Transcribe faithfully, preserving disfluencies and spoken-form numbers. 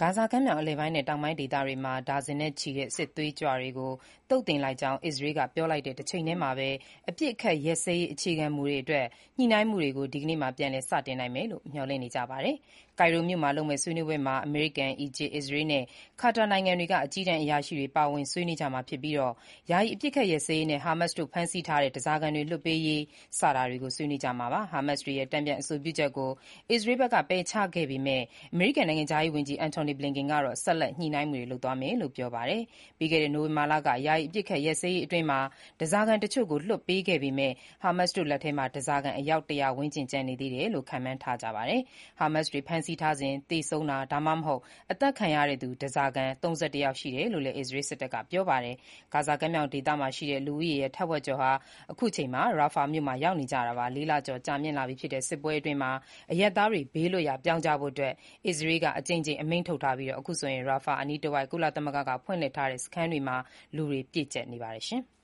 ဂါဇာကမ်းမြောင်အလယ်ပိုင်းနဲ့ တောင်ပိုင်းဒေသတွေမှာ ဒါဇင်နဲ့ချီတဲ့ စစ်သွေးကြွတွေကို သုတ်သင်လိုက်ကြောင်း အစ္စရေးက ပြောလိုက်တဲ့ တချိန်တည်းမှာပဲ အပစ်အခတ်ရပ်စဲရေး အခြေခံမူတွေအတွက် ညှိနှိုင်းမှုတွေကို ဒီကနေ့မှာ ပြန်လည်စတင်နိုင်မယ်လို့ မျှော်လင့်နေကြပါတယ်။ ကိုင်ရိုမြို့မှာလုပ်မယ့် ဆွေးနွေးပွဲမှာ အမေရိကန်၊ အီဂျစ်၊ အစ္စရေးနဲ့ ကာတာနိုင်ငံတွေက အကြီးတန်းအရာရှိတွေ ပါဝင်ဆွေးနွေးကြမှာဖြစ်ပြီး ယာယီအပစ်အခတ်ရပ်စဲရေးနဲ့ ဟာမတ်စ်တို့ ဖမ်းဆီးထားတဲ့ ဓားစာခံတွေ လွှတ်ပေးရေး စတာတွေကို ဆွေးနွေးကြမှာပါ။ ဟာမတ်စ်တွေရဲ့ တန်ပြန်အဆိုပြုချက်ကို အစ္စရေးဘက်က ပယ်ချခဲ့ပေမဲ့ အမေရိကန်နိုင်ငံခြားရေးဝန်ကြီး Antony Blinken ကတော့ ဆက်လက် ညှိနှိုင်းမှုတွေ လုပ်သွားမယ်လို့ ပြောပါတယ်။ ပြီးခဲ့တဲ့ နိုဝင်ဘာလက ယာယီအပစ်အခတ်ရပ်စဲရေးအတွင်း ဓားစာခံတချို့ကို လွှတ်ပေးခဲ့ပေမဲ့ ဟာမတ်စ်တို့လက်ထဲမှာ ဓားစာခံ အယောက် ၁၀၀ ဝန်းကျင် ကျန်နေသေးတယ်လို့ ခန့်မှန်းထားကြပါတယ်။ ဟာမတ်စ်တွေ ဖမ်းဆီးထားစဉ် သေဆုံးတာ ဒါမှမဟုတ် အသတ်ခံရသူ ဓားစာခံ ၃၁ ယောက် ရှိတယ်လို့လည်း အစ္စရေးစစ်တပ်က ပြောပါတယ်။ ဂါဇာကမ်းမြောင်ဒေသမှာရှိတဲ့ လူဦးရေရဲ့ ထက်ဝက်ကျော်ဟာ အခုအချိန်မှာ Rafah မြို့မှာ ရောက်နေကြတာပါ။ လေးလကျော် ကြာမြင့်လာပြီဖြစ်တဲ့ စစ်ပွဲအတွင်း အရပ်သားတွေ ဘေးလွတ်ရာ ပြောင်းကြဖို့ အစ္စရေးက အကြိမ်ကြိမ် အမိန့်ထုတ်ထားပြီး အခုဆိုရင် Rafah အနီးတဝိုက် ကုလသမဂ္ဂက ဖွင့်လှစ်ထားတဲ့ စခန်းတွေမှာ လူတွေ ပြည့်ကျပ်နေပါတယ်။